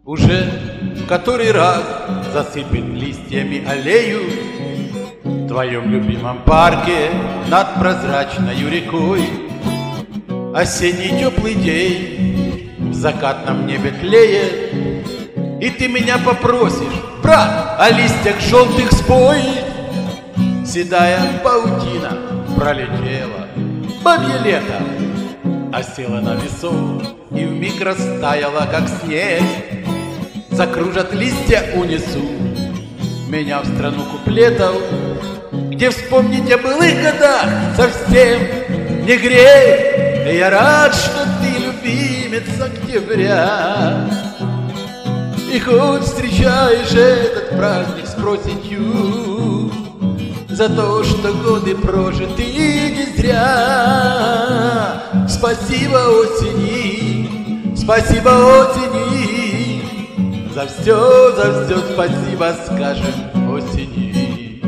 Уже в который раз засыпет листьями аллею в твоем любимом парке над прозрачной рекой. Осенний теплый день в закатном небе тлеет, и ты меня попросишь: брат, о листьях желтых спой. Седая паутина пролетела, бабье лето осела на весок и вмиг растаяла, как снег. Закружат листья, унесу меня в страну куплетов, где вспомнить о былых годах совсем не грех. Я рад, что ты любимец октября, и хоть встречаешь этот праздник с проситью за то, что годы прожиты не зря. Спасибо осени, спасибо осени, за все спасибо скажем осени.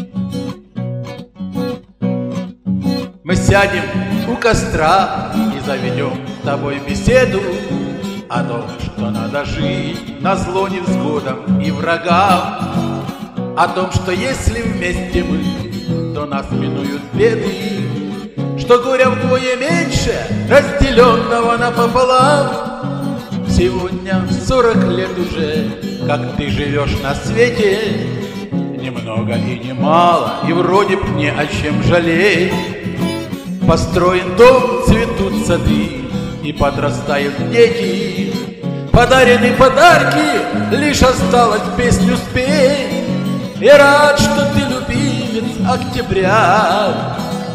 Мы сядем у костра и заведем с тобой беседу о том, что надо жить назло невзгодам и врагам, о том, что если вместе мы, то нас минуют беды, что горя вдвое меньше разделенного напополам. Сегодня 40 лет уже, как ты живешь на свете, немного и немало, и вроде б не о чем жалеть. Построен дом, цветут сады, и подрастают дети, подарены подарки, лишь осталось песню спеть. Я рад, что ты любимец октября,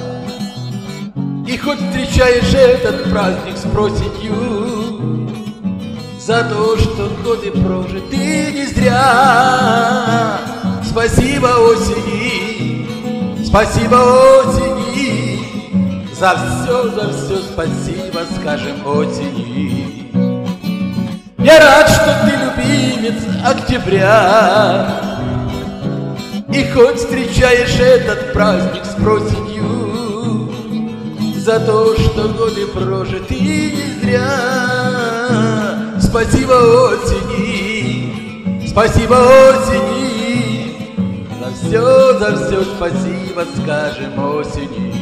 и хоть встречаешь этот праздник с проситью за то, что годы прожиты не зря. Спасибо осени, спасибо осени, за все спасибо скажем осени. Я рад, что ты любимец октября, и хоть встречаешь этот праздник с проситью за то, что годы прожиты не зря. Спасибо осени, спасибо осени, за все спасибо скажем осени.